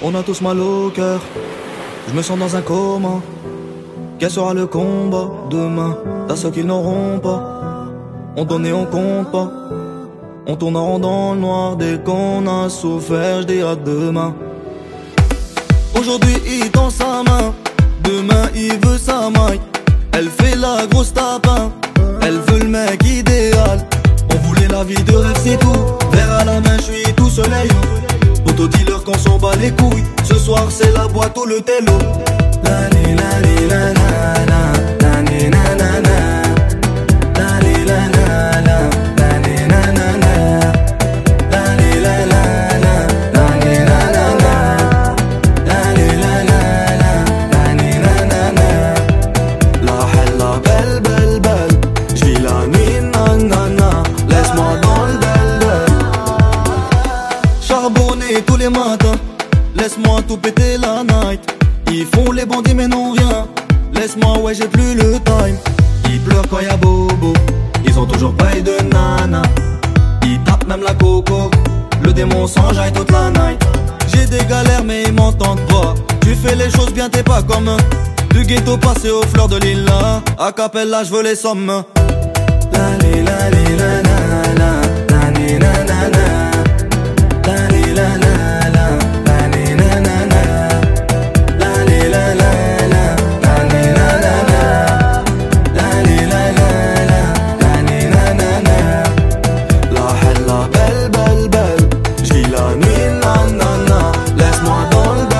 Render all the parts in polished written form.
On a tous mal au cœur, je me sens dans un coma. Quel sera le combat demain? T'as ceux qui n'auront pas. On donne et on compte pas. On tourne en rond dans le noir dès qu'on a souffert, je dis à demain. Aujourd'hui il tend sa main, demain il veut sa maille. Elle fait la grosse tapin, elle veut le mec idéal. On voulait la vie de rêve c'est tout, verre à la main je suis tout soleil. Auto dealer qu'on s'en bat les couilles, ce soir c'est la boîte ou le télo. La li la li la la la, la li la la la, la li la la la, la li la la la, la li la la la, la li la la la, la li la la la, la li la la la. La hella belle belle belle, j'vis la nuit nanana, laisse-moi dans le bel. Charbonner tous les matins, laisse-moi tout péter la night. Ils font les bandits mais non rien, laisse-moi ouais j'ai plus le time. Ils pleurent quand y'a bobo, ils ont toujours pas eu de nana. Ils tapent même la coco, le démon s'enjaille toute la night. J'ai des galères mais ils m'entendent pas. Tu fais les choses bien t'es pas comme du ghetto passé aux fleurs de lila. A cappella je veux les sommes. La li la li la la la, la li la la la, la li la la la, la li la la la, la li la la la, la li la la la, la li la la la, la li la la la. La hella belle belle belle, j'vis la nuit nanana, laisse-moi dans le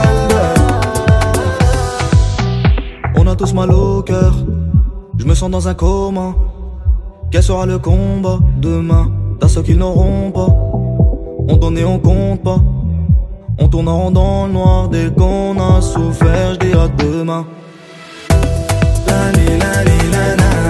bel. On a tous mal au cœur, je me sens dans un coma. Quel sera le combat demain? T'as ceux qui n'auront pas. On donne et on compte pas. On tourne en rond dans le noir dès qu'on a souffert, je dis à demain. La li la li la la.